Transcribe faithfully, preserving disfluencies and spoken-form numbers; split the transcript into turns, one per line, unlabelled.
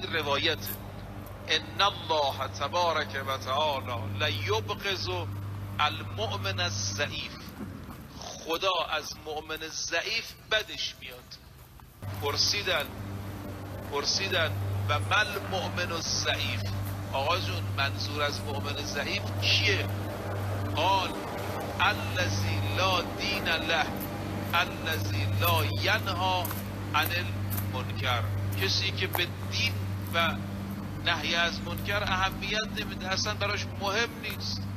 این روایته ان الله تبارک و تعالی لیبغض المؤمن الضعیف، خدا از مؤمن ضعیف بدش میاد. پرسیدن پرسیدن و مل مؤمن الضعیف، آقا جون منظور از مؤمن ضعیف کیه؟ قال الذی لا دین له الذی لا ینها عن المنکر، کسی که به دین و نهی از منکر اهمیت نمیده، اصلا براش مهم نیست.